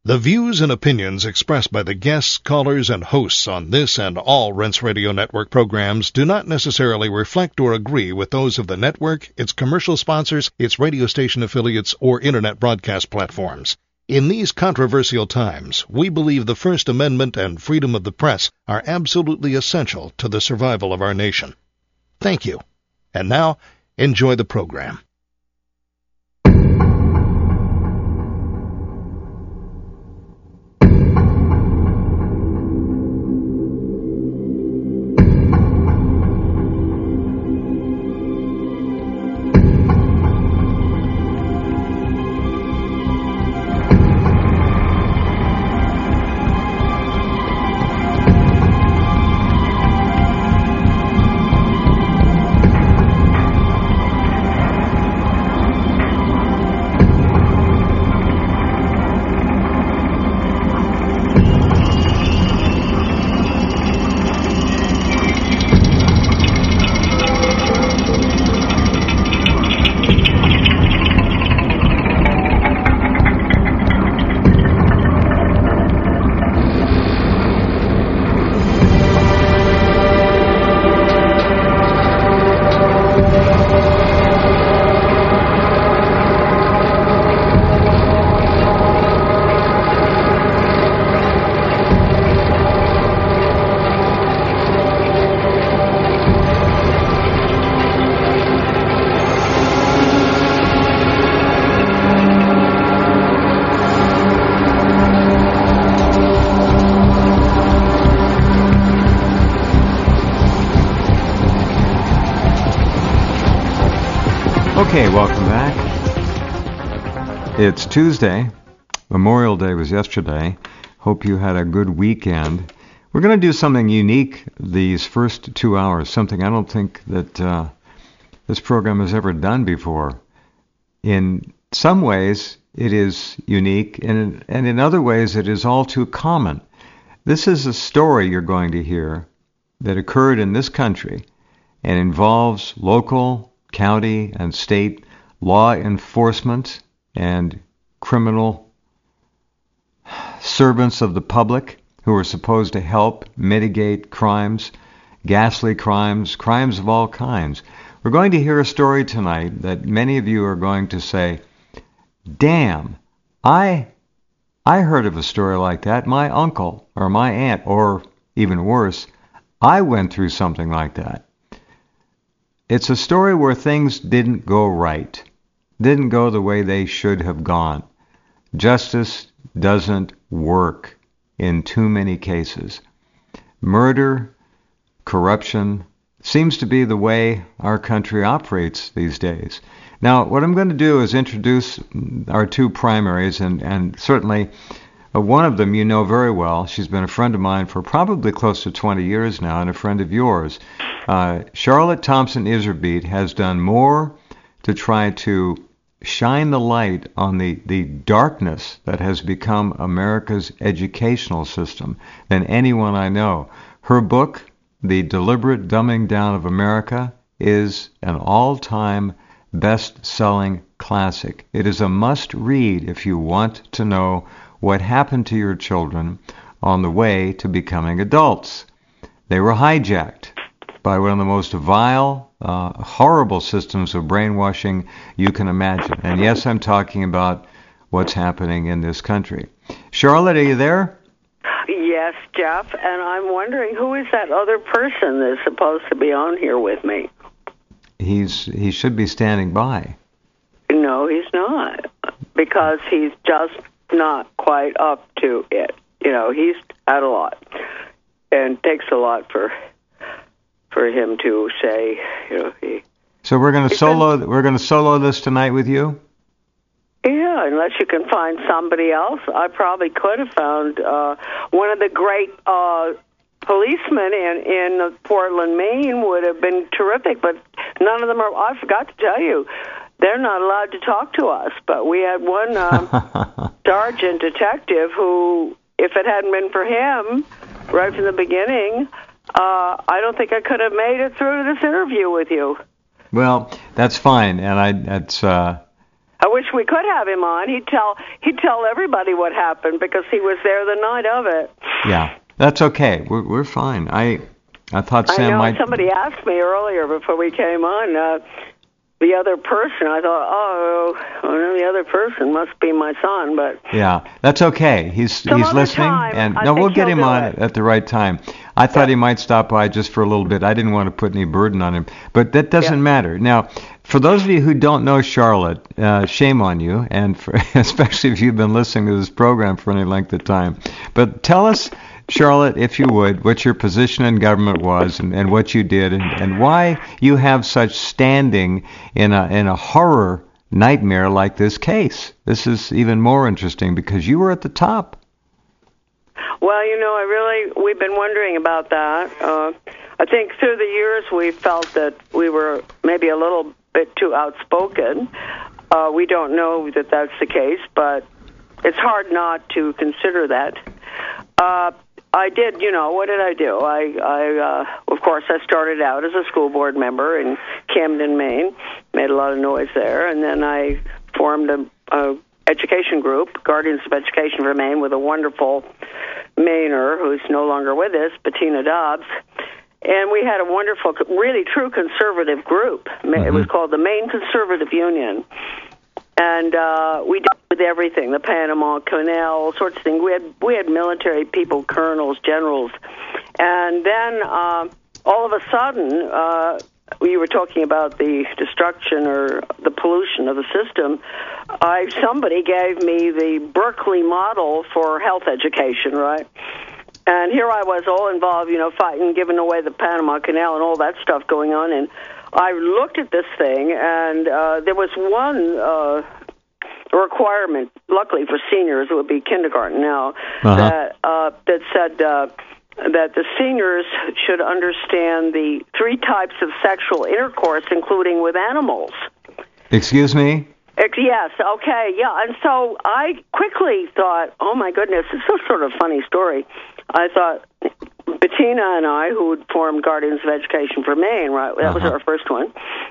The views and opinions expressed by the guests, callers, and hosts on this and all Rense Radio Network programs do not necessarily reflect or agree with those of the network, its commercial sponsors, its radio station affiliates, or internet broadcast platforms. In these controversial times, we believe the First Amendment and freedom of the press are absolutely essential to the survival of our nation. Thank you. And now, enjoy the program. Okay, welcome back. It's Tuesday. Memorial Day was yesterday. Hope you had a good weekend. We're going to do something unique these first 2 hours, something I don't think that this program has ever done before. In some ways, it is unique, and in other ways, it is all too common. This is a story you're going to hear that occurred in this country and involves local, county, and state law enforcement and criminal servants of the public who are supposed to help mitigate crimes, ghastly crimes, crimes of all kinds. We're going to hear a story tonight that many of you are going to say, damn, I heard of a story like that. My uncle or my aunt, or even worse, I went through something like that. It's a story where things didn't go right, didn't go the way they should have gone. Justice doesn't work in too many cases. Murder, corruption seems to be the way our country operates these days. Now, what I'm going to do is introduce our two primaries, and certainly one of them you know very well. She's been a friend of mine for probably close to 20 years now, and a friend of yours. Charlotte Thompson Iserbyt has done more to try to shine the light on the darkness that has become America's educational system than anyone I know. Her book, The Deliberate Dumbing Down of America, is an all-time best-selling classic. It is a must-read if you want to know what happened to your children on the way to becoming adults. They were hijacked by one of the most vile, horrible systems of brainwashing you can imagine. And yes, I'm talking about what's happening in this country. Charlotte, are you there? Yes, Jeff, and I'm wondering, who is that other person that's supposed to be on here with me? He should be standing by. No, he's not, because he's just not quite up to it. You know, he's had a lot, and takes a lot for him to say, you know, So we're going to solo this tonight with you? Yeah, unless you can find somebody else. I probably could have found one of the great policemen in Portland, Maine would have been terrific, but none of them are. I forgot to tell you, they're not allowed to talk to us. But we had one sergeant detective who, if it hadn't been for him right from the beginning, I don't think I could have made it through this interview with you. Well, that's fine, and I wish we could have him on. He'd tell everybody what happened because he was there the night of it. Yeah, that's okay. We're fine. I thought Sam might. Somebody asked me earlier before we came on. The other person, I thought, the other person must be my son, but yeah, that's okay. He's listening, and we'll get him on at the right time. I thought he might stop by just for a little bit. I didn't want to put any burden on him, but that doesn't matter. Now, for those of you who don't know Charlotte, shame on you, and especially if you've been listening to this program for any length of time. But tell us, Charlotte, if you would, what your position in government was and what you did and why you have such standing in a horror nightmare like this case. This is even more interesting because you were at the top. Well, we've been wondering about that. I think through the years we felt that we were maybe a little bit too outspoken. We don't know that that's the case, but it's hard not to consider that. I did, what did I do? Of course, I started out as a school board member in Camden, Maine, made a lot of noise there, and then I formed a education group, Guardians of Education for Maine, with a wonderful Mainer who's no longer with us, Bettina Dobbs, and we had a wonderful, really true conservative group. It was called the Maine Conservative Union. And we dealt with everything, the Panama Canal, all sorts of things. We had military people, colonels, generals. And then all of a sudden, we were talking about the destruction or the pollution of the system. Somebody gave me the Berkeley model for health education, right? And here I was all involved, fighting, giving away the Panama Canal and all that stuff going on. And I looked at this thing, and there was one requirement, luckily for seniors, it would be kindergarten now, that said that the seniors should understand the 3 types of sexual intercourse, including with animals. Excuse me? Yes, okay, yeah. And so I quickly thought, oh, my goodness, it's a sort of funny story. I thought, Bettina and I, who had formed Guardians of Education for Maine, right, that was our first one.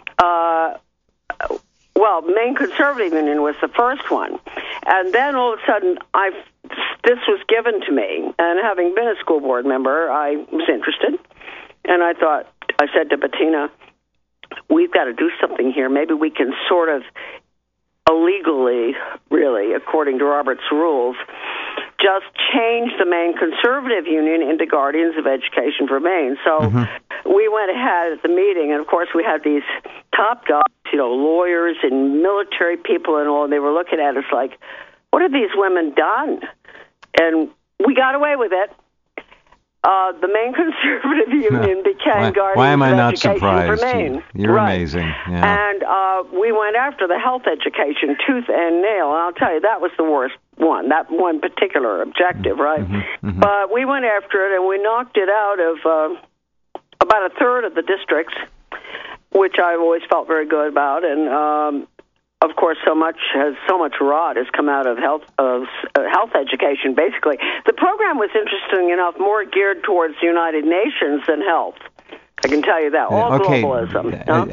Maine Conservative Union was the first one. And then all of a sudden, this was given to me. And having been a school board member, I was interested. And I said to Bettina, we've got to do something here. Maybe we can sort of illegally, really, according to Robert's rules, just change the Maine Conservative Union into Guardians of Education for Maine. So we went ahead at the meeting, and of course we had these top dogs, lawyers and military people and all, and they were looking at us like, what have these women done? And we got away with it. The Maine Conservative Union became Guardians of Education for Maine. You're amazing. Yeah. And we went after the health education tooth and nail, and I'll tell you, that was the worst one, that one particular objective, right? But we went after it, and we knocked it out of about a third of the districts, which I've always felt very good about, and of course, so much rot has come out of health education. Basically, the program was interesting enough, more geared towards the United Nations than health. I can tell you that. All globalism.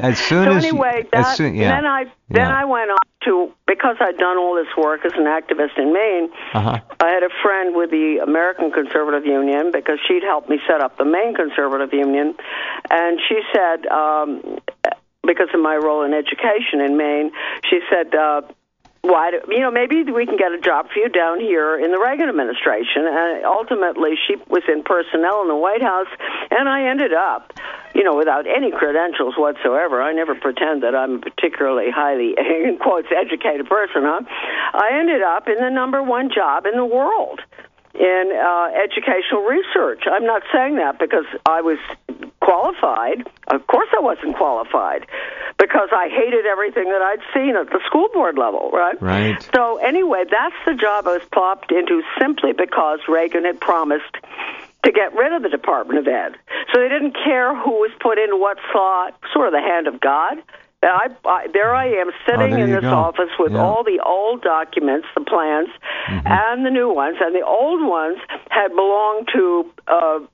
Then I went on to, because I'd done all this work as an activist in Maine. I had a friend with the American Conservative Union because she'd helped me set up the Maine Conservative Union, and she said, because of my role in education in Maine, she said, maybe we can get a job for you down here in the Reagan administration. And ultimately, she was in personnel in the White House, and I ended up, without any credentials whatsoever. I never pretend that I'm a particularly highly, in quotes, educated person, I ended up in the #1 job in the world in educational research. I'm not saying that because I was qualified. Of course I wasn't qualified, because I hated everything that I'd seen at the school board level, right? Right. So anyway, that's the job I was plopped into simply because Reagan had promised to get rid of the Department of Ed. So they didn't care who was put into what slot, sort of the hand of God. There I am sitting in this office with all the old documents, the plans, and the new ones. And the old ones had belonged to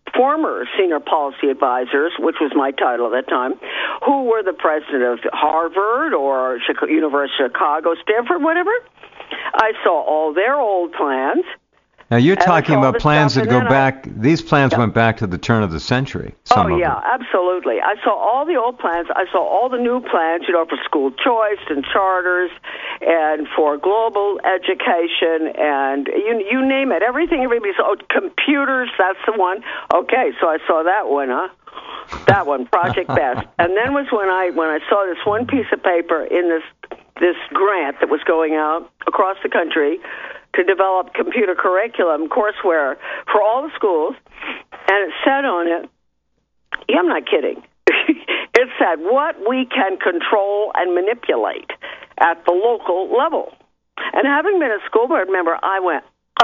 former senior policy advisors, which was my title at that time, who were the president of Harvard or University of Chicago, Stanford, whatever. I saw all their old plans. Now, you're talking about plans that go back, these plans went back to the turn of the century. Absolutely. I saw all the old plans. I saw all the new plans, for school choice and charters and for global education and you name it. Everybody saw. Computers, that's the one. Okay, so I saw that one, That one, Project Best. And then was when I saw this one piece of paper in this grant that was going out across the country to develop computer curriculum courseware for all the schools, and it said on it, I'm not kidding, it said what we can control and manipulate at the local level. And having been a school board member, I went,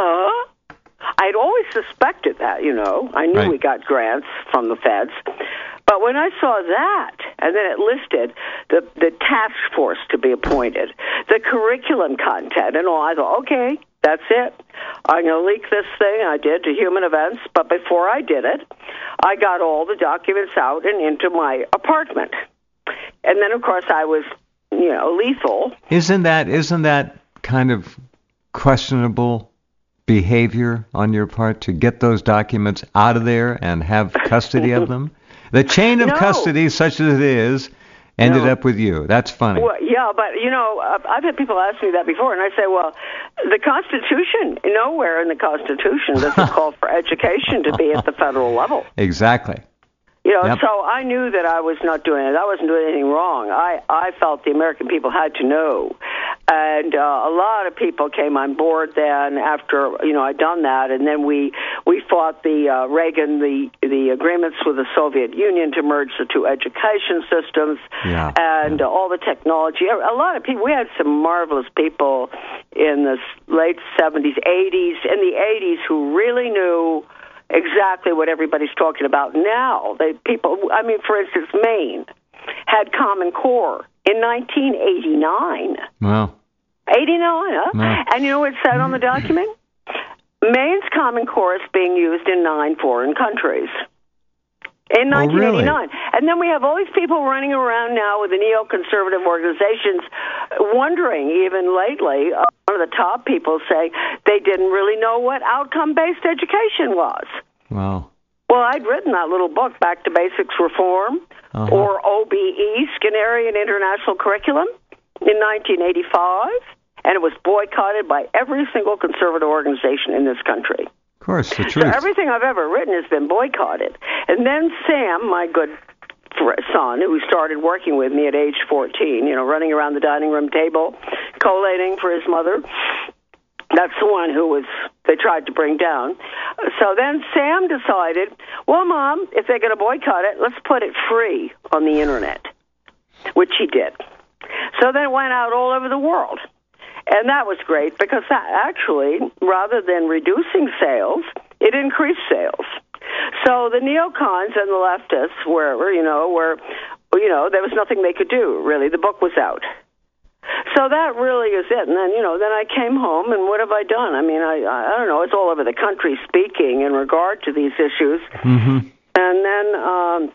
I'd always suspected that, I knew we got grants from the feds. But when I saw that, and then it listed the task force to be appointed, the curriculum content and all, I thought, okay, that's it. I'm going to leak this thing I did to Human Events, but before I did it, I got all the documents out and into my apartment. And then, of course, I was, lethal. Isn't that kind of questionable behavior on your part to get those documents out of there and have custody of them? The chain of custody, such as it is, ended up with you. That's funny. Well, yeah, but, I've had people ask me that before, and I say, well, the Constitution, nowhere in the Constitution does it call for education to be at the federal level. Exactly. So I knew that I was not doing it. I wasn't doing anything wrong. I felt the American people had to know. And a lot of people came on board then after, I'd done that. And then we fought the Reagan, the agreements with the Soviet Union to merge the two education systems and all the technology. A lot of people, we had some marvelous people in the late 70s, 80s, in the 80s who really knew exactly what everybody's talking about now. For instance, Maine had Common Core in 1989. Wow. 89, huh? Wow. And you know what it said on the document? Maine's Common Core is being used in 9 foreign countries. In 1989. Really? And then we have all these people running around now with the neoconservative organizations wondering, even lately, one of the top people say they didn't really know what outcome-based education was. Wow. Well, I'd written that little book, Back to Basics Reform, or OBE, Skinnerian International Curriculum, in 1985, and it was boycotted by every single conservative organization in this country. Of course, the truth. So everything I've ever written has been boycotted. And then Sam, my good son, who started working with me at age 14, running around the dining room table, collating for his mother, that's the one who they tried to bring down. So then Sam decided, well, Mom, if they're going to boycott it, let's put it free on the Internet, which he did. So then it went out all over the world. And that was great because that actually, rather than reducing sales, it increased sales. So the neocons and the leftists were there was nothing they could do, really. The book was out. So that really is it. And then, then I came home, and what have I done? I mean, I don't know. It's all over the country speaking in regard to these issues. Mm-hmm. And then,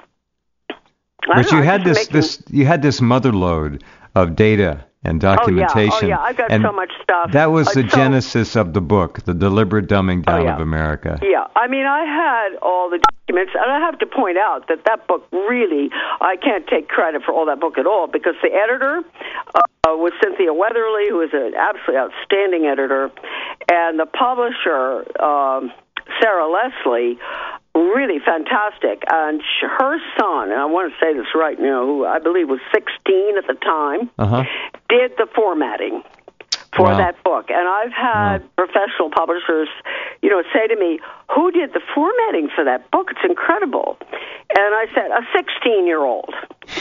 but you had this mother lode of data and documentation. Oh, yeah, I've got so much stuff. That was the genesis of the book, The Deliberate Dumbing Down of America. Yeah, I mean, I had all the documents, and I have to point out that book really, I can't take credit for all that book at all, because the editor was Cynthia Weatherly, who is an absolutely outstanding editor, and the publisher, Sarah Leslie, really fantastic. And her son, and I want to say this right now, who I believe was 16 at the time, did the formatting for that book. And I've had professional publishers, say to me, who did the formatting for that book? It's incredible. And I said, a 16-year-old.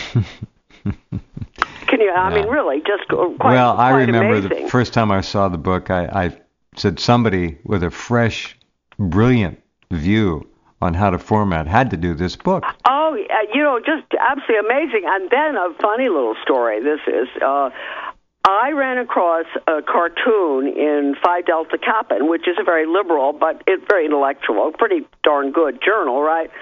Can you, I mean, really, just quite I remember amazing. The first time I saw the book, I said somebody with a fresh, brilliant view on how to format had to do this book. Oh, just absolutely amazing. And then a funny little story. This is, I ran across a cartoon in Phi Delta Kappa, which is a very liberal, but it's very intellectual, pretty darn good journal, right?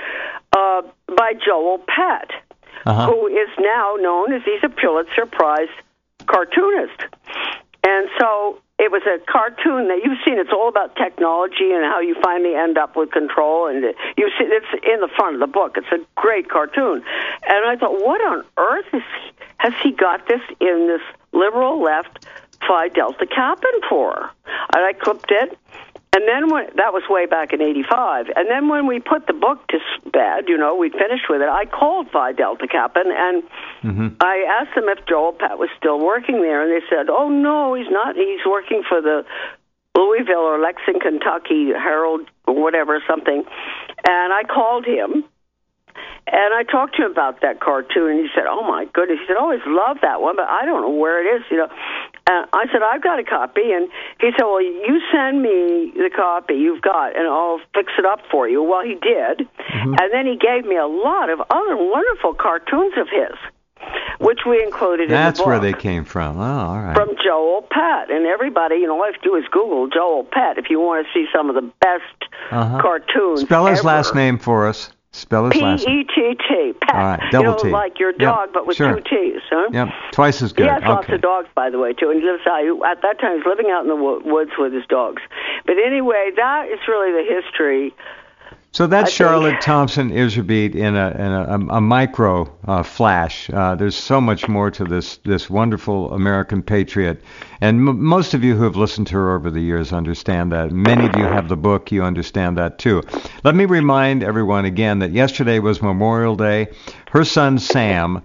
By Joel Pett, who is now known as, he's a Pulitzer Prize cartoonist. And so it was a cartoon that you've seen. It's all about technology and how you finally end up with control. And you see, it's in the front of the book. It's a great cartoon. And I thought, what on earth has he got this in this liberal left Phi Delta Kappa for? And I clipped it. And then that was way back in 85. And then when we put the book to bed, we finished with it, I called Phi Delta Kappa, and I asked them if Joel Pett was still working there, and they said, oh, no, he's not. He's working for the Louisville or Lexington, Kentucky Herald or whatever, something. And I called him, and I talked to him about that cartoon, and he said, oh, my goodness. He said, I always loved that one, but I don't know where it is, And I said, I've got a copy. And he said, well, you send me the copy you've got, and I'll fix it up for you. Well, he did. And then he gave me a lot of other wonderful cartoons of his, which we included in the book. That's where they came from. Oh, all right. From Joel Pett. And everybody, all you have to do is Google Joel Pett if you want to see some of the best cartoons Spell his ever. last name for us. Spell his last name. P-E-T-T. Pett. All right, double T. Like your dog, but with two T's, huh? Yep, twice as good. He has lots of dogs, by the way, too. And he lives out, at that time, he was living out in the woods with his dogs. But anyway, that is really the history. So that's Charlotte Thompson Iserbyt in a micro flash. There's so much more to this wonderful American patriot. And most of you who have listened to her over the years understand that. Many of you have the book. You understand that, too. Let me remind everyone again that yesterday was Memorial Day. Her son, Sam,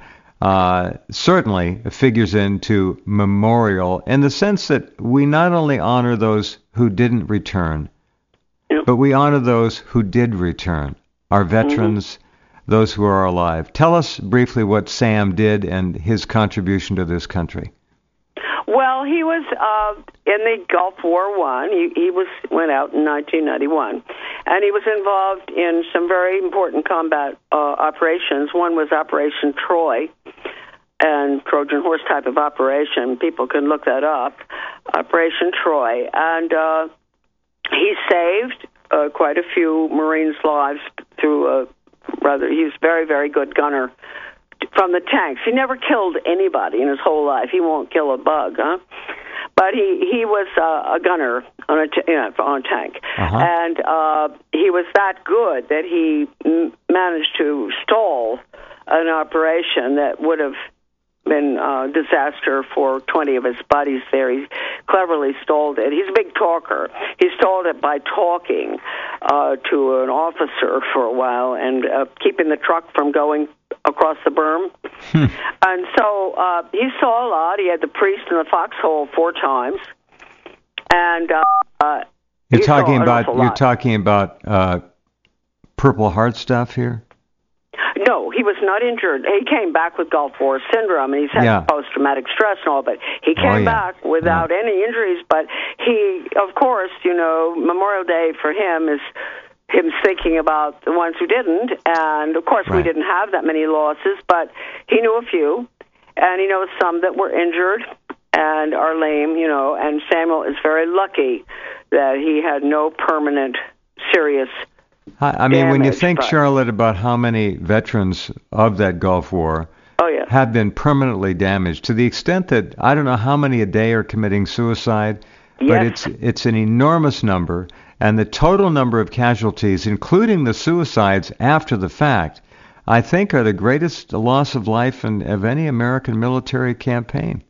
certainly figures into memorial in the sense that we not only honor those who didn't return, but we honor those who did return, our veterans, those who are alive. Tell us briefly what Sam did and his contribution to this country. Well, he was in the Gulf War I. He went out in 1991, and he was involved in some very important combat operations. One was Operation Troy, and Trojan Horse type of operation. People can look that up, Operation Troy. And he saved quite a few Marines' lives through he was a very, very good gunner from the tanks. He never killed anybody in his whole life. He won't kill a bug, huh? But he was a gunner on a tank. And he was that good that he managed to stall an operation that would have been a disaster for 20 of his buddies there. He cleverly stalled it. He's a big talker. He stalled it by talking to an officer for a while and keeping the truck from going across the berm. And so he saw a lot. He had the priest in the foxhole 4 times. And you're talking about Purple Heart stuff here? No, he was not injured. He came back with Gulf War syndrome, and he's had post-traumatic stress and all, but he came back without any injuries. But he, of course, Memorial Day for him is him thinking about the ones who didn't. And, of course, we didn't have that many losses, but he knew a few, and he knows some that were injured and are lame, and Samuel is very lucky that he had no permanent serious I mean, when you think, Charlotte, about how many veterans of that Gulf War have been permanently damaged, to the extent that I don't know how many a day are committing suicide, but it's an enormous number, and the total number of casualties, including the suicides after the fact, I think are the greatest loss of life of any American military campaign.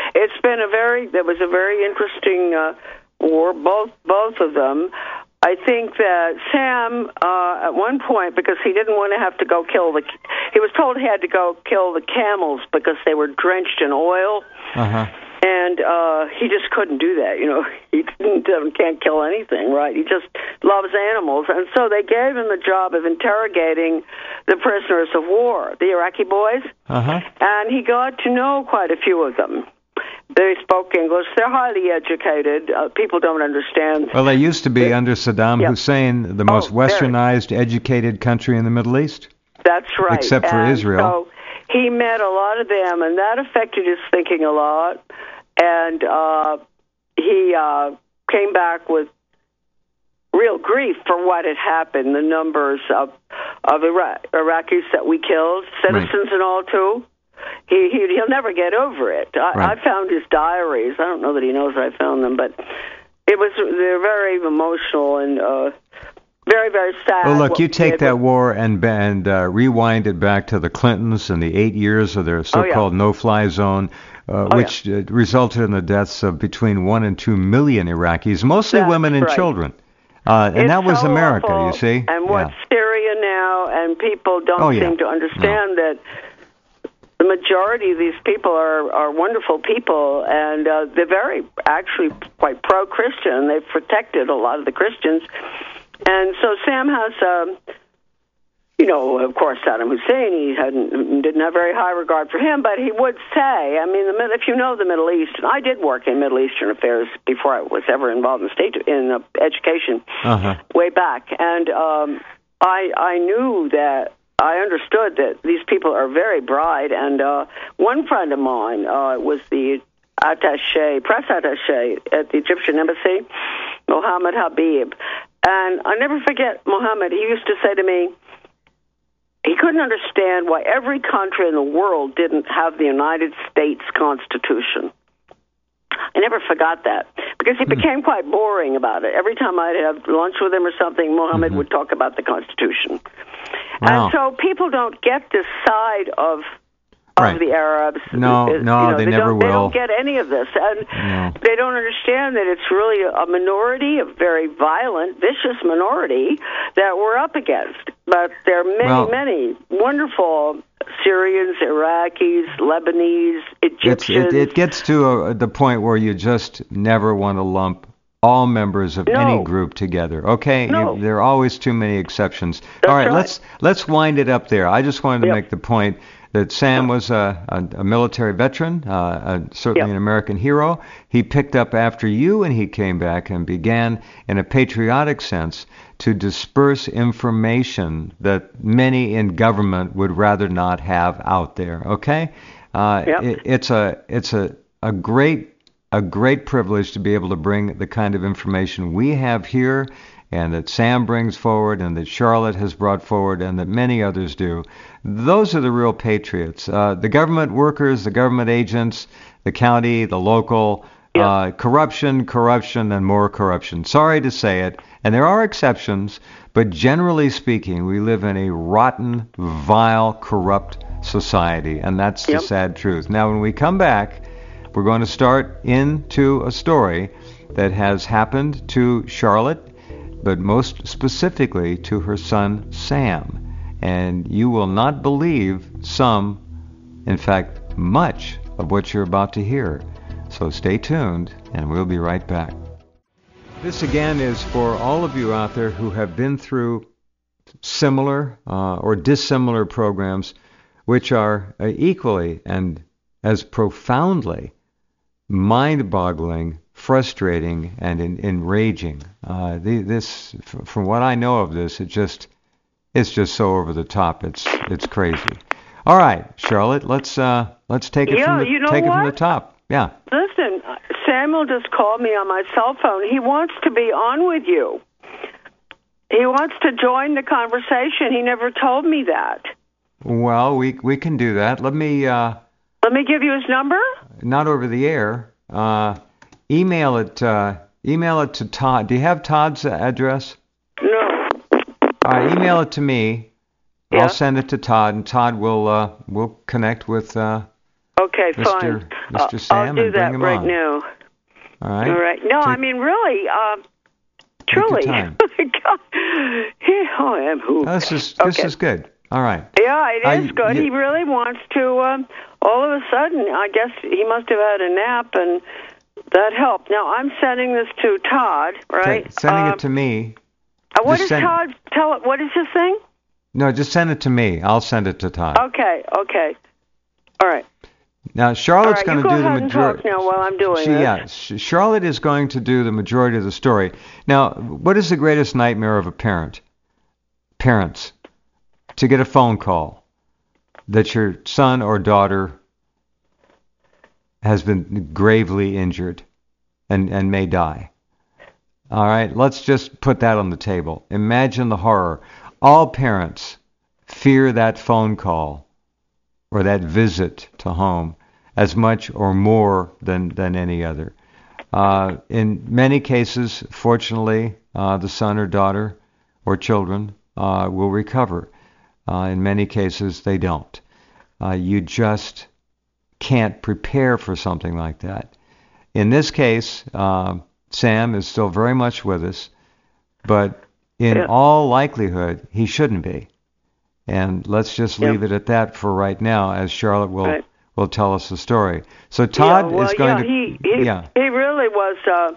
That was a very interesting war, both of them. I think that Sam, at one point, because he didn't want to have to go he was told he had to go kill the camels because they were drenched in oil, and he just couldn't do that. He can't kill anything, right? He just loves animals, and so they gave him the job of interrogating the prisoners of war, the Iraqi boys, and he got to know quite a few of them. They spoke English. They're highly educated. People don't understand. Well, they used to be under Saddam Hussein, the most westernized, educated country in the Middle East. That's right. Except for Israel. So he met a lot of them, and that affected his thinking a lot. and he came back with real grief for what had happened, the numbers of Iraqis that we killed, citizens and all, too. He'll never get over it. I found his diaries. I don't know that he knows I found them, but they're very emotional and very, very sad. Well, look, you take that war and rewind it back to the Clintons and the 8 years of their so-called no-fly zone, which resulted in the deaths of between 1 and 2 million Iraqis, mostly women and children. And that was America, awful. You see. And what's Syria now, and people don't seem to understand that the majority of these people are wonderful people, and they're actually quite pro-Christian. They've protected a lot of the Christians. And so Sam has, of course, Saddam Hussein, he didn't have very high regard for him, but he would say, I mean, if you know the Middle East, and I did work in Middle Eastern affairs before I was ever involved in education way back, and I knew that, I understood that these people are very bright, and one friend of mine was the press attaché at the Egyptian embassy, Mohammed Habib. And I never forget Mohammed. He used to say to me, he couldn't understand why every country in the world didn't have the United States Constitution. I never forgot that, because he became quite boring about it. Every time I'd have lunch with him or something, Mohammed would talk about the Constitution. Wow. And so people don't get this side of the Arabs. No, they never will. They don't get any of this. And they don't understand that it's really a minority, a very violent, vicious minority that we're up against. But there are many wonderful Syrians, Iraqis, Lebanese, Egyptians. It gets to the point where you just never want to lump all members of any group together. Okay, there are always too many exceptions. All right, let's wind it up there. I just wanted to make the point that Sam was a military veteran, certainly an American hero. He picked up after you, and he came back and began, in a patriotic sense, to disperse information that many in government would rather not have out there. Okay, it's a great privilege to be able to bring the kind of information we have here, and that Sam brings forward, and that Charlotte has brought forward, and that many others do. Those are the real patriots. The government workers, the government agents, the county, the local, corruption, and more corruption. Sorry to say it, and there are exceptions, but generally speaking, we live in a rotten, vile, corrupt society, and that's the sad truth. Now, when we come back, we're going to start into a story that has happened to Charlotte, but most specifically to her son, Sam. And you will not believe in fact, much of what you're about to hear. So stay tuned, and we'll be right back. This again is for all of you out there who have been through similar or dissimilar programs, which are equally and as profoundly mind-boggling, frustrating, and enraging. This, from what I know of this, it's just so over the top. It's crazy. All right, Charlotte, let's take it from the top. Yeah. Listen, Samuel just called me on my cell phone. He wants to be on with you. He wants to join the conversation. He never told me that. Well, we can do that. Let me give you his number? Not over the air. Email it to Todd. Do you have Todd's address? No. All right, email it to me. Yeah. I'll send it to Todd, and Todd will connect with Mr. Sam I'll do and bring him right on. now. All right. All right. No, I mean really, truly. This is good. All right. Yeah, it is good. He really wants to. All of a sudden, I guess he must have had a nap, and that helped. Now I'm sending this to Todd, right? Sending it to me. What is Todd? What is his thing? No, just send it to me. I'll send it to Todd. Okay. All right. Now Charlotte's going to do the majority. Now while I'm doing this. Yeah, Charlotte is going to do the majority of the story. Now, what is the greatest nightmare of a parent? Parents, to get a phone call that your son or daughter has been gravely injured and may die. All right, let's just put that on the table. Imagine the horror. All parents fear that phone call or that visit to home as much or more than any other. In many cases, fortunately, the son or daughter or children will recover. In many cases, they don't. You just can't prepare for something like that. In this case, Sam is still very much with us, but in all likelihood, he shouldn't be. And let's just leave it at that for right now, as Charlotte will tell us the story. So Todd is going to... He really was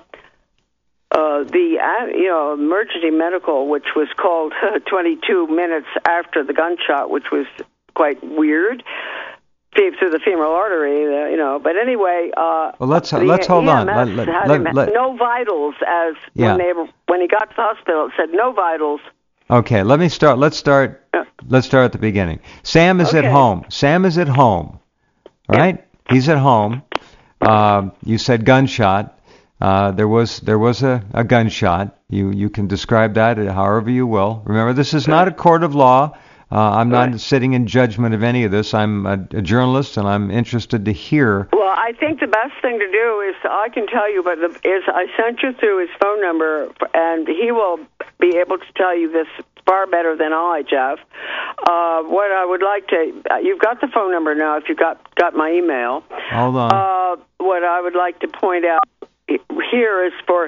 the emergency medical, which was called 22 minutes after the gunshot, which was quite weird. Through the femoral artery, But anyway, well, let's hold on. No vitals, as when he got to the hospital, it said no vitals. Okay, let's start at the beginning. Sam is at home. Sam is at home. All right, he's at home. You said gunshot. There was a gunshot. You can describe that however you will. Remember, this is not a court of law. I'm not sitting in judgment of any of this. I'm a journalist, and I'm interested to hear. Well, I think the best thing to do is I can tell you, I sent you through his phone number, and he will be able to tell you this far better than I, Jeff. What I would like to, you've got the phone number now. If you got my email, hold on. What I would like to point out here is for.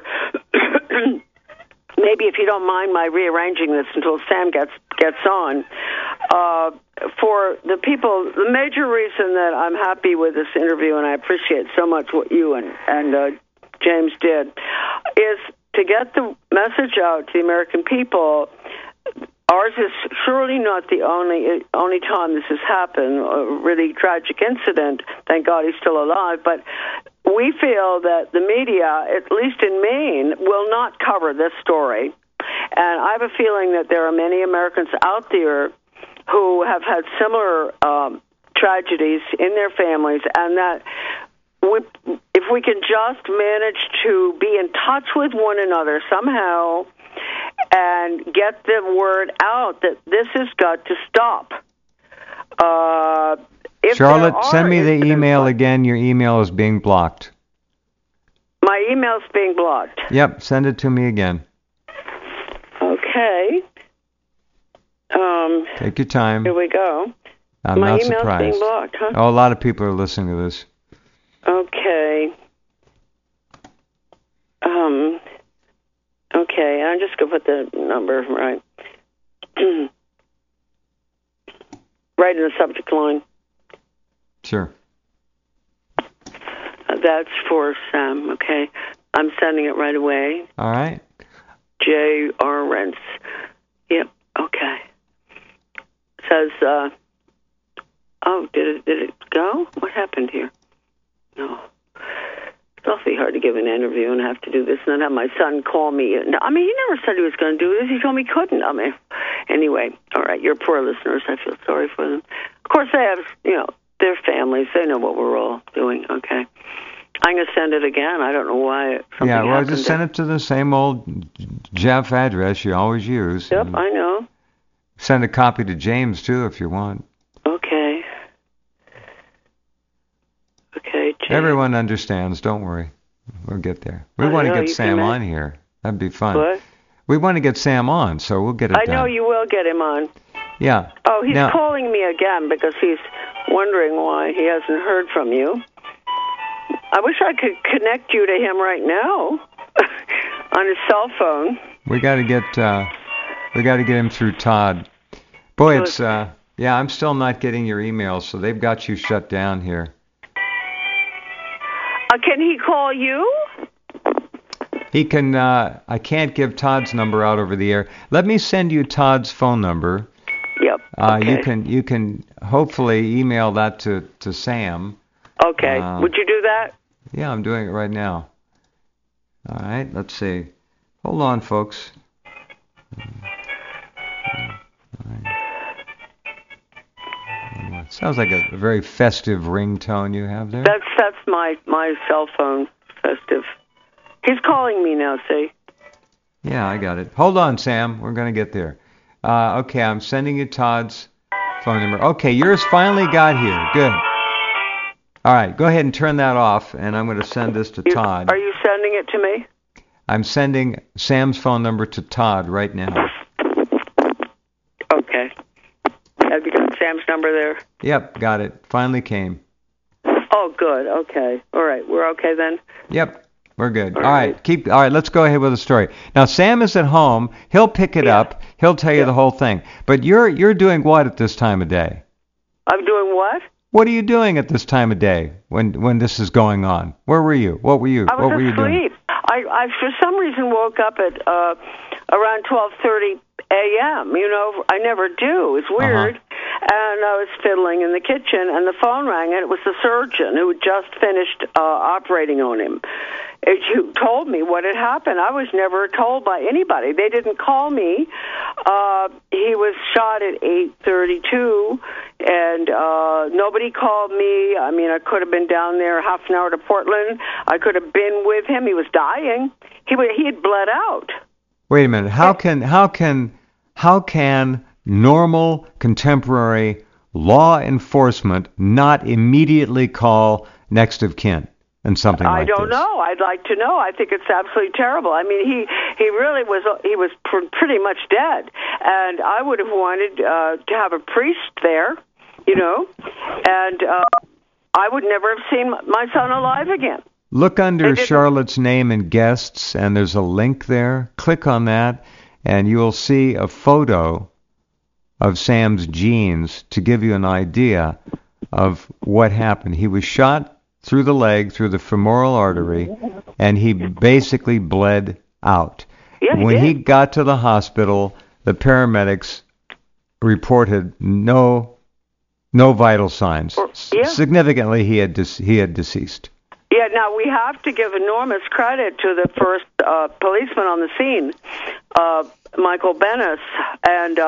Maybe if you don't mind my rearranging this until Sam gets on. For the people, the major reason that I'm happy with this interview, and I appreciate so much what you and James did, is to get the message out to the American people. Ours is surely not the only time this has happened, a really tragic incident. Thank God he's still alive, but we feel that the media, at least in Maine, will not cover this story. And I have a feeling that there are many Americans out there who have had similar tragedies in their families, and that if we can just manage to be in touch with one another somehow and get the word out that this has got to stop. Charlotte, send me the email again. Your email is being blocked. My email's being blocked. Yep, send it to me again. Okay. Take your time. Here we go. I'm not surprised. My email's being blocked, huh? Oh, a lot of people are listening to this. Okay. Okay, I'm just going to put the number right. Right in the subject line. Sure. That's for Sam, okay? I'm sending it right away. All right. J.R. Rents. Yep, okay. Says, did it go? What happened here? No. It's awfully hard to give an interview and have to do this and then have my son call me. I mean, he never said he was going to do this. He told me he couldn't. I mean, anyway, all right, your poor listeners, I feel sorry for them. Of course, they have, their families. They know what we're all doing, okay? I'm going to send it again. I don't know why something happened. Just send it to the same old Jeff address you always use. Yep, I know. Send a copy to James, too, if you want. Okay. Okay, James. Everyone understands. Don't worry. We'll get there. We want to get Sam on here. That'd be fun. What? We want to get Sam on, so we'll get it done. I know you will get him on. Yeah. Oh, he's calling me again because he's wondering why he hasn't heard from you. I wish I could connect you to him right now on his cell phone. We got to get him through Todd. Boy, it's I'm still not getting your emails, so they've got you shut down here. Can he call you? He can. I can't give Todd's number out over the air. Let me send you Todd's phone number. Yep. Okay. You can hopefully email that to Sam. Okay. Would you do that? Yeah, I'm doing it right now. All right. Let's see. Hold on, folks. All right. Sounds like a very festive ringtone you have there. That's my cell phone, festive. He's calling me now, see? Yeah, I got it. Hold on, Sam. We're going to get there. Okay, I'm sending you Todd's phone number. Okay, yours finally got here. Good. All right, go ahead and turn that off, and I'm going to send this to Todd. Are you sending it to me? I'm sending Sam's phone number to Todd right now. Okay. Have you got Sam's number there? Yep, got it. Finally came. Oh, good. Okay. All right. We're okay then? Yep. We're good. All right. All right, let's go ahead with the story. Now, Sam is at home. He'll pick it up. He'll tell you the whole thing. But you're doing what at this time of day? I'm doing what? What are you doing at this time of day when this is going on? Where were you? What were you? I was what were you doing? asleep. I for some reason woke up at around 12:30 a.m. You know, I never do. It's weird. And I was fiddling in the kitchen, and the phone rang, and it was the surgeon who had just finished operating on him. You told me what had happened. I was never told by anybody. They didn't call me. He was shot at 8:32, and nobody called me. I mean, I could have been down there half an hour to Portland. I could have been with him. He was dying. He had bled out. Wait a minute. How can normal contemporary law enforcement not immediately call next of kin and something like this? I don't know. I'd like to know. I think it's absolutely terrible. I mean, he really was pretty much dead, and I would have wanted to have a priest there, you know, and I would never have seen my son alive again. Look under Charlotte's name and guests, and there's a link there. Click on that, and you will see a photo of Sam's jeans to give you an idea of what happened. He was shot through the leg, through the femoral artery, and he basically bled out. Yeah, when he got to the hospital, the paramedics reported no vital signs. Significantly, he had deceased. Yeah, now we have to give enormous credit to the first policeman on the scene, Michael Bennis, and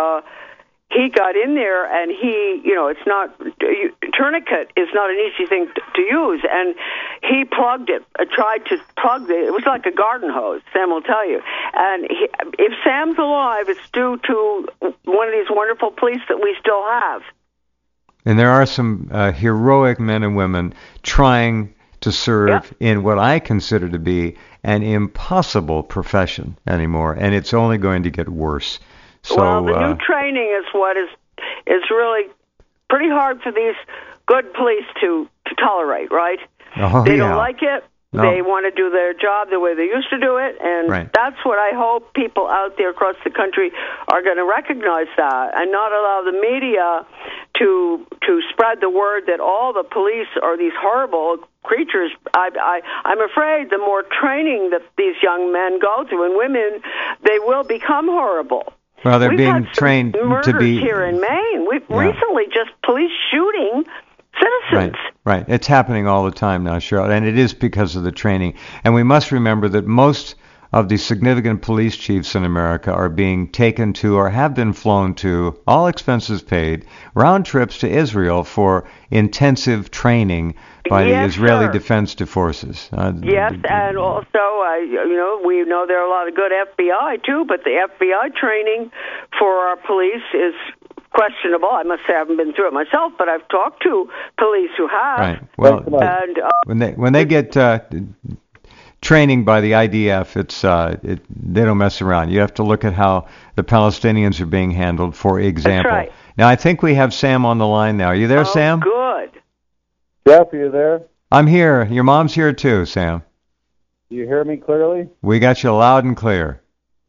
he got in there, and it's not, tourniquet is not an easy thing to use, and he plugged it, tried to plug it. It was like a garden hose, Sam will tell you. And if Sam's alive, it's due to one of these wonderful police that we still have. And there are some heroic men and women trying to serve in what I consider to be an impossible profession anymore, and it's only going to get worse. So, well, the new training is what is really pretty hard for these good police to tolerate, right? They don't like it. No. They want to do their job the way they used to do it, and that's what I hope people out there across the country are going to recognize that and not allow the media to spread the word that all the police are these horrible creatures. I'm afraid the more training that these young men go through, and women, they will become horrible. Well, they're being trained to be here in Maine. We've recently just police shooting citizens. Right. It's happening all the time now, Charlotte, and it is because of the training. And we must remember that most of the significant police chiefs in America are being taken to or have been flown to, all expenses paid, round trips to Israel for intensive training by the Israeli Defense Forces. Yes, and also, we know there are a lot of good FBI, too, but the FBI training for our police is questionable. I must say I haven't been through it myself, but I've talked to police who have. Right. Well, and, when they get training by the IDF, they don't mess around. You have to look at how the Palestinians are being handled, for example. That's right. Now, I think we have Sam on the line now. Are you there, Sam? Good. Jeff, are you there? I'm here. Your mom's here too, Sam. Do you hear me clearly? We got you loud and clear.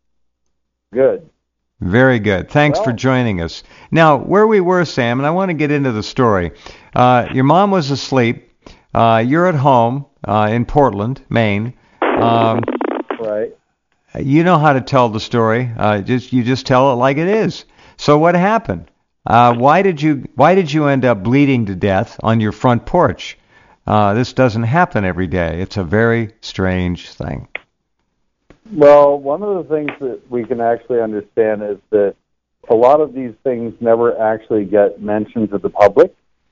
Good. Very good. Thanks for joining us. Now, where we were, Sam, and I want to get into the story. Your mom was asleep. You're at home in Portland, Maine. Right. You know how to tell the story. You just tell it like it is. So what happened? Why did you end up bleeding to death on your front porch? This doesn't happen every day. It's a very strange thing. Well, one of the things that we can actually understand is that a lot of these things never actually get mentioned to the public.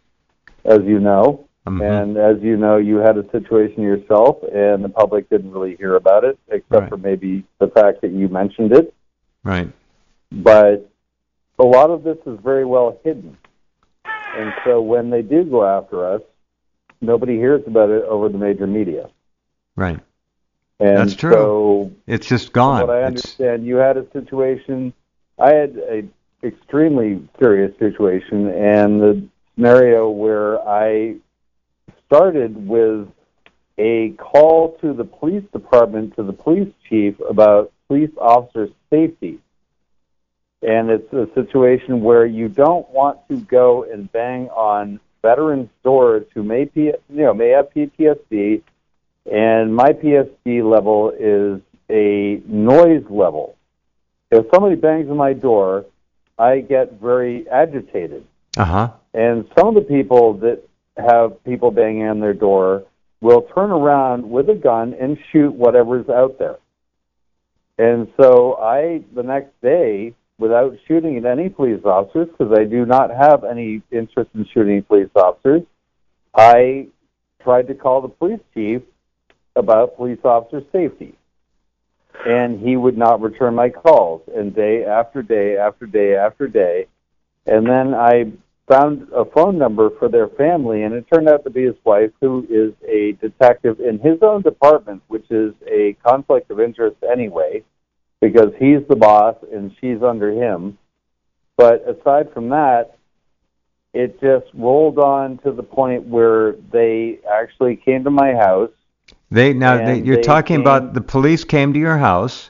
as you know. Mm-hmm. And as you know, you had a situation yourself, and the public didn't really hear about it, except for maybe the fact that you mentioned it. Right. But a lot of this is very well hidden. And so when they do go after us, nobody hears about it over the major media. Right. And that's true. So, it's just gone. From what I understand, you had a situation. I had an extremely serious situation, and the scenario where I started with a call to the police department, to the police chief, about police officer safety. And it's a situation where you don't want to go and bang on veterans' doors who may have PTSD, and my PTSD level is a noise level. If somebody bangs on my door, I get very agitated. Uh-huh. And some of the people that have people banging on their door will turn around with a gun and shoot whatever's out there. And so the next day, without shooting at any police officers, because I do not have any interest in shooting police officers, I tried to call the police chief about police officer safety. And he would not return my calls, and day after day after day after day. And then I found a phone number for their family, and it turned out to be his wife, who is a detective in his own department, which is a conflict of interest anyway, because he's the boss and she's under him. But aside from that, it just rolled on to the point where they actually came to my house. You're talking about the police came to your house.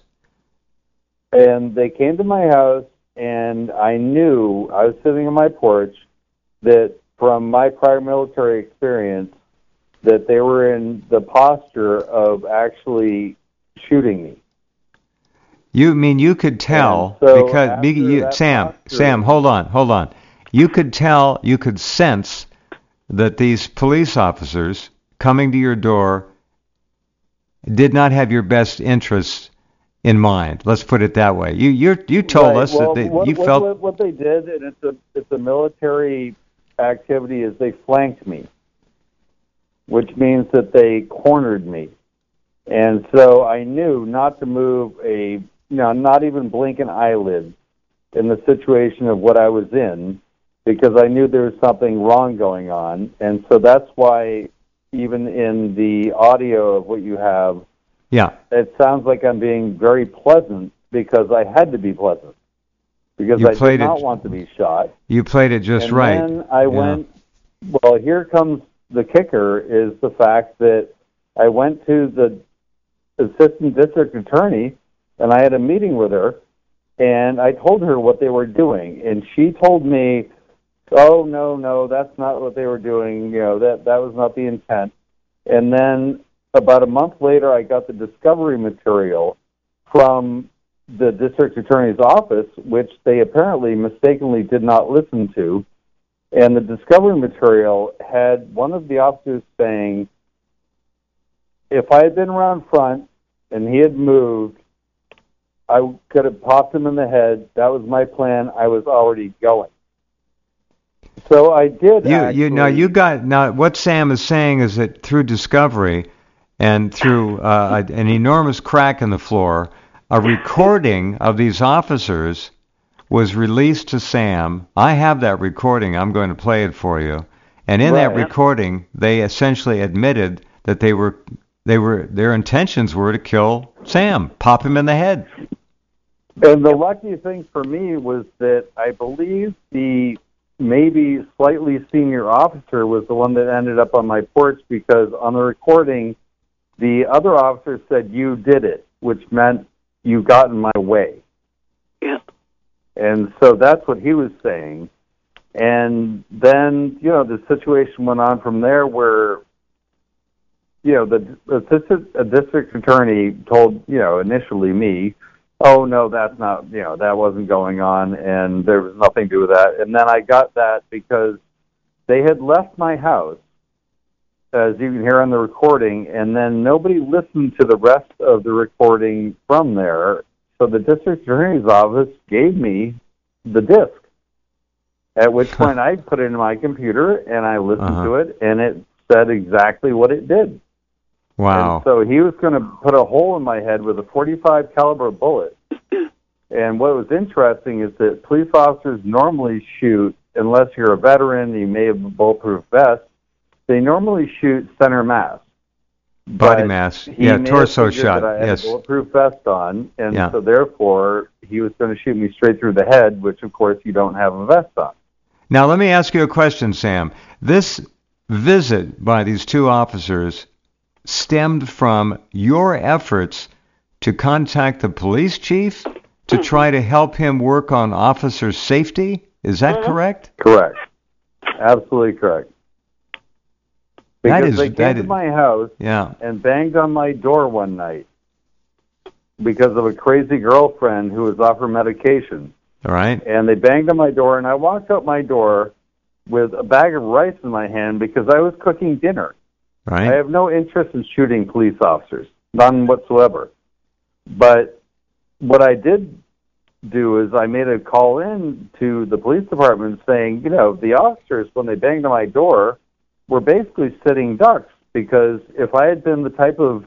And they came to my house, and I knew, I was sitting on my porch, that from my prior military experience, that they were in the posture of actually shooting me. You mean you could tell, so because Sam, hold on. You could tell, you could sense that these police officers coming to your door did not have your best interests in mind. Let's put it that way. You told us that you felt what they did, and it's a military activity, is they flanked me, which means that they cornered me, and so I knew not to move not even blink an eyelid in the situation of what I was in, because I knew there was something wrong going on, and so that's why even in the audio of what you have, it sounds like I'm being very pleasant, because I had to be pleasant, because I did not want to be shot. You played it just right. And then I went, well, here comes the kicker, is the fact that I went to the assistant district attorney, and I had a meeting with her, and I told her what they were doing, and she told me, oh, no, that's not what they were doing, that was not the intent. And then about a month later, I got the discovery material from the district attorney's office, which they apparently mistakenly did not listen to, and the discovery material had one of the officers saying, if I had been around front and he had moved, I could have popped him in the head. That was my plan. I was already going. So I did. Now what Sam is saying is that through discovery and through an enormous crack in the floor, a recording of these officers was released to Sam. I have that recording. I'm going to play it for you. And in that recording, they essentially admitted that their intentions were to kill Sam, pop him in the head. And the lucky thing for me was that I believe the maybe slightly senior officer was the one that ended up on my porch, because on the recording, the other officer said, you did it, which meant you got in my way. Yeah. And so that's what he was saying. And then, the situation went on from there where, the district attorney told, initially me, oh, no, that's not, that wasn't going on, and there was nothing to do with that. And then I got that because they had left my house, as you can hear on the recording, and then nobody listened to the rest of the recording from there. So the district attorney's office gave me the disc. At which point I put it in my computer and I listened to it, and it said exactly what it did. Wow. And so he was going to put a hole in my head with a .45 caliber bullet. And what was interesting is that police officers normally shoot, unless you're a veteran, you may have a bulletproof vest, they normally shoot center mass. Body mass. Yeah, torso shot. That I had yes. a bulletproof vest on, and Yeah. so therefore he was going to shoot me straight through the head, which of course you don't have a vest on. Now, let me ask you a question, Sam. This visit by these two officers stemmed from your efforts to contact the police chief to try to help him work on officer safety? Is that correct? Correct. Absolutely correct. Because they came to my house Yeah. and banged on my door one night because of a crazy girlfriend who was off her medication. All right. And they banged on my door, and I walked out my door with a bag of rice in my hand because I was cooking dinner. Right. I have no interest in shooting police officers, none whatsoever. But what I did do is I made a call in to the police department saying, you know, the officers, when they banged on my door, were basically sitting ducks, because if I had been the type of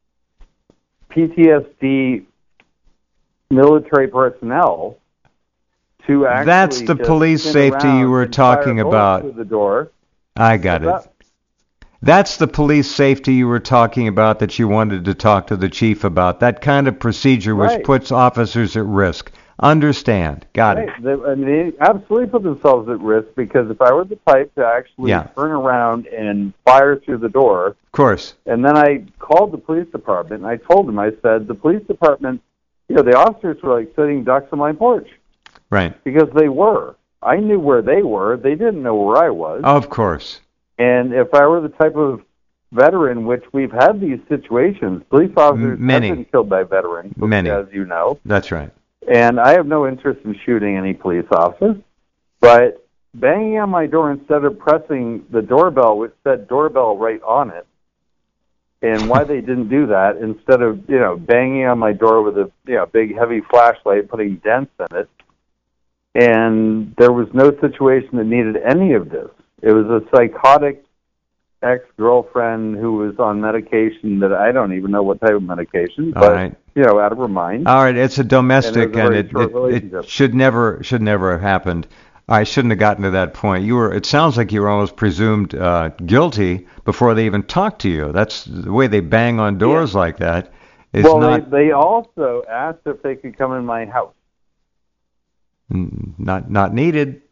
PTSD military personnel to actually That's the just police spin safety around you were and fire talking bullets about. through the door, I got it. That's the police safety you were talking about that you wanted to talk to the chief about. That kind of procedure which Right. puts officers at risk. Understand. Got it. Right. They absolutely put themselves at risk, because if I were the type to actually turn around and fire through the door, Of course. and then I called the police department, and I told them, I said, the police department, you know, the officers were like sitting ducks on my porch, Right. because they were. I knew where they were. They didn't know where I was. Of course. And if I were the type of veteran, which we've had these situations, police officers Many. have been killed by veterans, Many. as you know. That's right. And I have no interest in shooting any police officers, but banging on my door instead of pressing the doorbell, which said doorbell right on it, and why they didn't do that instead of, you know, banging on my door with a, you know, big heavy flashlight, putting dents in it. And there was no situation that needed any of this. It was a psychotic ex-girlfriend who was on medication that I don't even know what type of medication, but, All right. you know, out of her mind. All right, it's a domestic, And it was a and very short it relationship. should never have happened. I shouldn't have gotten to that point. It sounds like you were almost presumed guilty before they even talked to you. That's the way they bang on doors like that. Is Well, not they also asked if they could come in my house. not needed.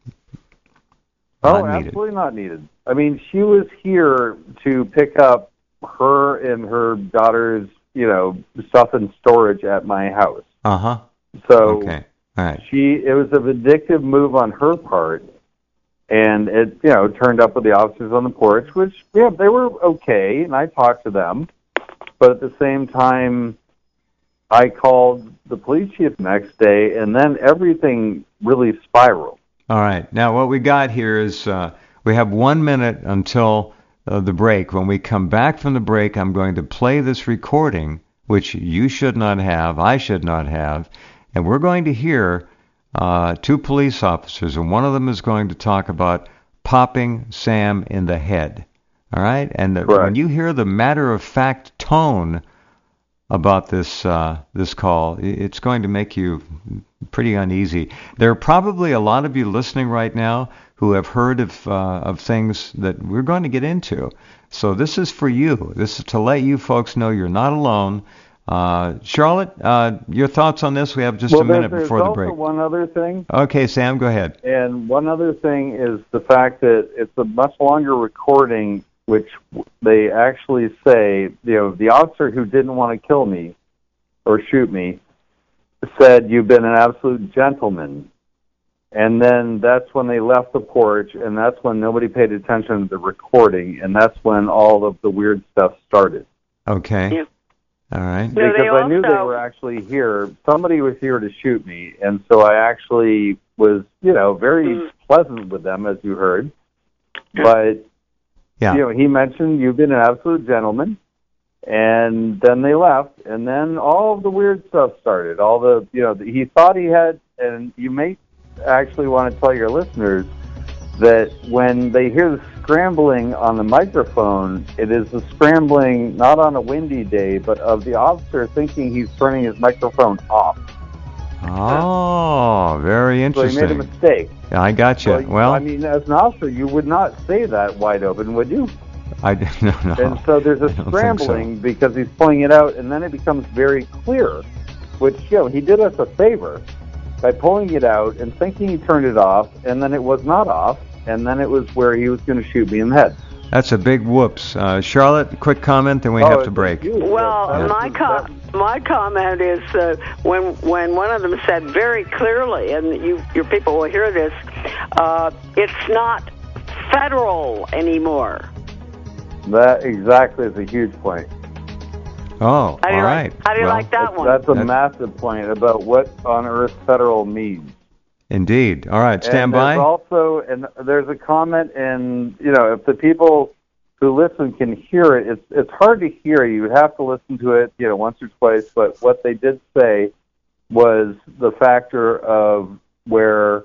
Oh, Not needed. absolutely not needed. I mean, she was here to pick up her and her daughter's, you know, stuff in storage at my house. Uh-huh. So Okay. All right. it was a vindictive move on her part, and it, you know, turned up with the officers on the porch, which, yeah, they were okay, and I talked to them. But at the same time, I called the police chief next day, and then everything really spiraled. All right. Now, what we got here is we have 1 minute until the break. When we come back from the break, I'm going to play this recording, which you should not have, I should not have, and we're going to hear two police officers, and one of them is going to talk about popping Sam in the head. All right? And when you hear the matter-of-fact tone about this call, it's going to make you pretty uneasy. There are probably a lot of you listening right now who have heard of things that we're going to get into. So this is for you. This is to let you folks know you're not alone. Charlotte, your thoughts on this? We have just a minute before the break. There's also one other thing. Okay, Sam, go ahead. And one other thing is the fact that it's a much longer recording, which they actually say, you know, the officer who didn't want to kill me or shoot me said, "You've been an absolute gentleman." And then that's when they left the porch, and that's when nobody paid attention to the recording, and that's when all of the weird stuff started. Okay. Yeah. All right. So Because they I knew they also- were actually here. Somebody was here to shoot me, and so I actually was, you know, very pleasant with them, as you heard. But, Yeah. you know, he mentioned, "You've been an absolute gentleman." And then they left, and then all of the weird stuff started. All the, you know, he thought he had, and you may actually want to tell your listeners, that when they hear the scrambling on the microphone, it is the scrambling not on a windy day, but of the officer thinking he's turning his microphone off. Oh, very interesting. So he made a mistake. Yeah, I got you. Well, I mean, as an officer, you would not say that wide open, would you? No. And so there's a scrambling because he's pulling it out, and then it becomes very clear, which, he did us a favor by pulling it out and thinking he turned it off, and then it was not off, and then it was where he was going to shoot me in the head. That's a big whoops. Charlotte, quick comment, then we have to break. Well, my comment is when one of them said very clearly, and your people will hear this, it's not federal anymore. That exactly is a huge point. Oh, all right. How do you like that one? That's a massive point about what on earth federal means. Indeed. All right, stand by. There's a comment, and if the people who listen can hear it, it's hard to hear. You would have to listen to it, once or twice. But what they did say was the factor of where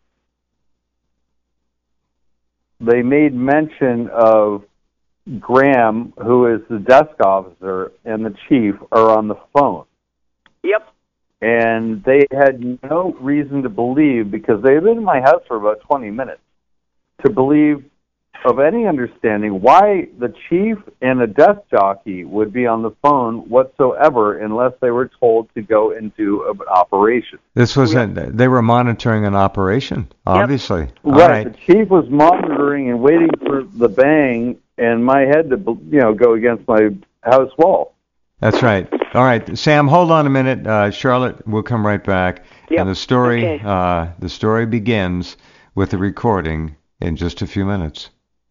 they made mention of Graham, who is the desk officer, and the chief are on the phone. Yep. And they had no reason to believe, because they had been in my house for about 20 minutes, to believe of any understanding why the chief and a desk jockey would be on the phone whatsoever unless they were told to go into an operation. This wasn't, they were monitoring an operation, obviously. Yep. Right. The chief was monitoring and waiting for the bang and my head to, go against my house wall. That's right. All right, Sam, hold on a minute. Charlotte, we'll come right back. Yep. And the story begins with the recording in just a few minutes.